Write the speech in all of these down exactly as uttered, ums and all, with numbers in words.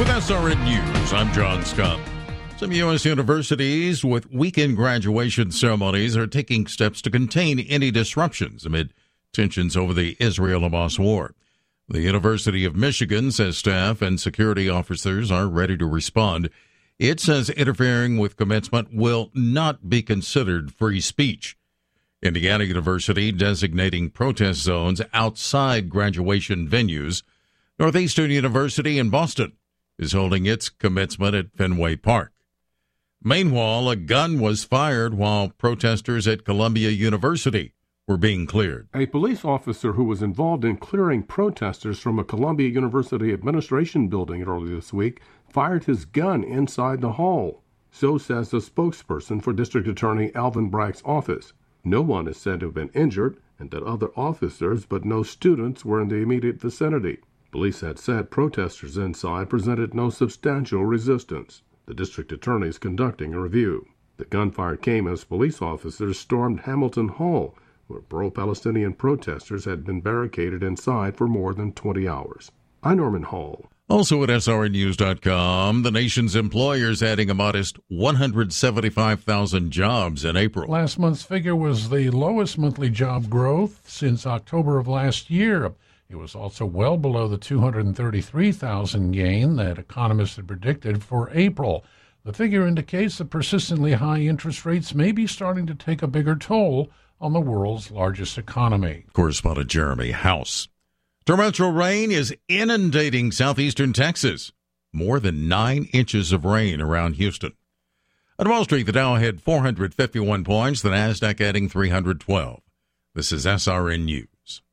With S R N News, I'm John Scott. Some U S universities with weekend graduation ceremonies are taking steps to contain any disruptions amid tensions over the Israel-Hamas war. The University of Michigan says staff and security officers are ready to respond. It says interfering with commencement will not be considered free speech. Indiana University designating protest zones outside graduation venues. Northeastern University in Boston is holding its commencement at Fenway Park. Meanwhile, a gun was fired while protesters at Columbia University were being cleared. A police officer who was involved in clearing protesters from a Columbia University administration building earlier this week fired his gun inside the hall. So says the spokesperson for District Attorney Alvin Bragg's office. No one is said to have been injured, and that other officers but no students were in the immediate vicinity. Police had said protesters inside presented no substantial resistance. The district attorney is conducting a review. The gunfire came as police officers stormed Hamilton Hall, where pro-Palestinian protesters had been barricaded inside for more than twenty hours. I'm Norman Hall. Also at S R N news dot com, the nation's employers adding a modest one hundred seventy-five thousand jobs in April. Last month's figure was the lowest monthly job growth since October of last year. It was also well below the two hundred thirty-three thousand gain that economists had predicted for April. The figure indicates that persistently high interest rates may be starting to take a bigger toll on the world's largest economy. Correspondent Jeremy House. Torrential rain is inundating southeastern Texas. More than nine inches of rain around Houston. On Wall Street, the Dow had four hundred fifty-one points, the Nasdaq adding three hundred twelve. This is S R N News.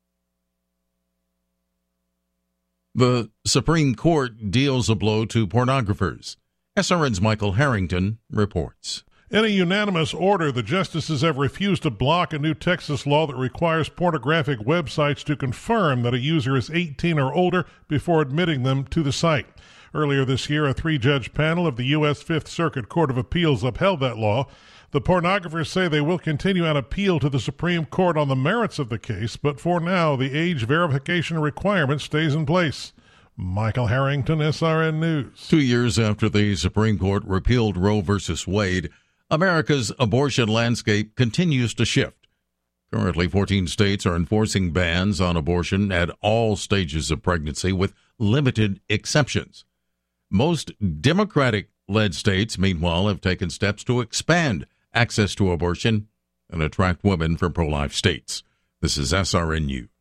The Supreme Court deals a blow to pornographers. S R N's Michael Harrington reports. In a unanimous order, the justices have refused to block a new Texas law that requires pornographic websites to confirm that a user is eighteen or older before admitting them to the site. Earlier this year, a three-judge panel of the U S Fifth Circuit Court of Appeals upheld that law. The pornographers say they will continue an appeal to the Supreme Court on the merits of the case, but for now, the age verification requirement stays in place. Michael Harrington, S R N News. Two years after the Supreme Court repealed Roe v. Wade, America's abortion landscape continues to shift. Currently, fourteen states are enforcing bans on abortion at all stages of pregnancy with limited exceptions. Most Democratic-led states, meanwhile, have taken steps to expand access to abortion and attract women from pro-life states. This is S R N News.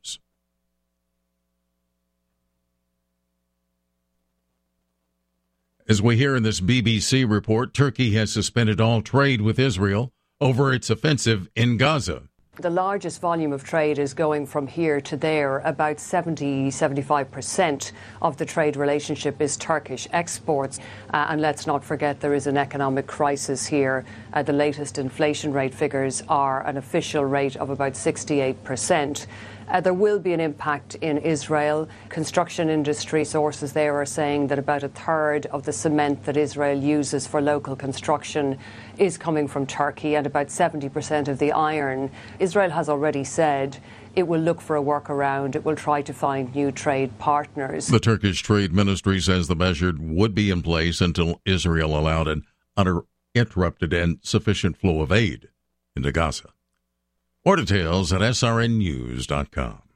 As we hear in this B B C report, Turkey has suspended all trade with Israel over its offensive in Gaza. The largest volume of trade is going from here to there. About seventy, seventy-five percent of the trade relationship is Turkish exports. Uh, and let's not forget there is an economic crisis here. Uh, the latest inflation rate figures are an official rate of about sixty-eight percent. Uh, there will be an impact in Israel. Construction industry sources there are saying that about a third of the cement that Israel uses for local construction is coming from Turkey, and about seventy percent of the iron. Israel has already said it will look for a workaround. It will try to find new trade partners. The Turkish Trade Ministry says the measure would be in place until Israel allowed an uninterrupted and sufficient flow of aid into Gaza. More details at S R N news dot com.